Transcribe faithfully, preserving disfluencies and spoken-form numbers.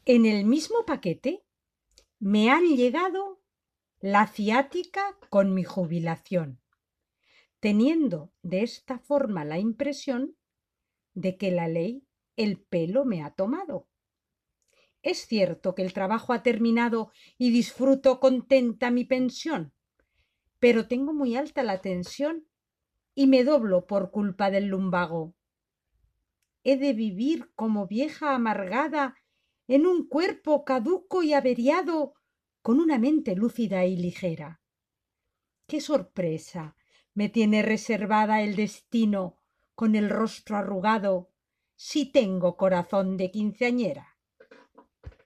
En el mismo paquete me han llegado la ciática con mi jubilación, teniendo de esta forma la impresión de que la ley el pelo me ha tomado. Es cierto que el trabajo ha terminado y disfruto contenta mi pensión, pero tengo muy alta la tensión y me doblo por culpa del lumbago. He de vivir como vieja amargada en un cuerpo caduco y averiado, con una mente lúcida y ligera. ¡Qué sorpresa me tiene reservada el destino con el rostro arrugado, si tengo corazón de quinceañera!